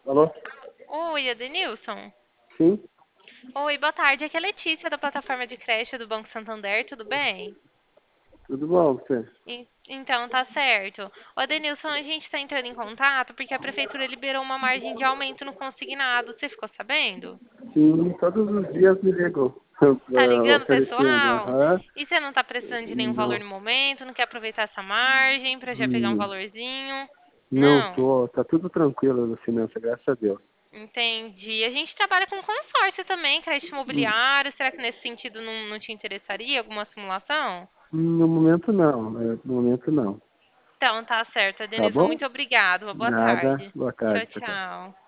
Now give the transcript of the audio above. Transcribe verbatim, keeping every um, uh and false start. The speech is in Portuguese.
Alô? Oi, Adenilson. Sim? Oi, boa tarde. Aqui é a Letícia da plataforma de creche do Banco Santander, tudo bem? Tudo bom, você? En- Então, tá certo. Ô, Adenilson, a gente está entrando em contato porque a prefeitura liberou uma margem de aumento no consignado. Você ficou sabendo? Sim, todos os dias me ligam Tá eh, ligando, oferecendo. pessoal? Aham. E você não tá precisando de nenhum valor Não, no momento? Não quer aproveitar essa margem pra já pegar um hum, valorzinho? não Não. tô, tá tudo tranquilo na finança, graças a Deus. Entendi. A gente trabalha com consórcio também, crédito Hum, imobiliário. Será que nesse sentido não, não te interessaria alguma simulação? No momento não, eh, no momento não. Então, tá certo. Tá Denilson, bom? muito obrigado. Boa Nada, tarde. boa Tchau, tarde, tchau, tchau. tchau.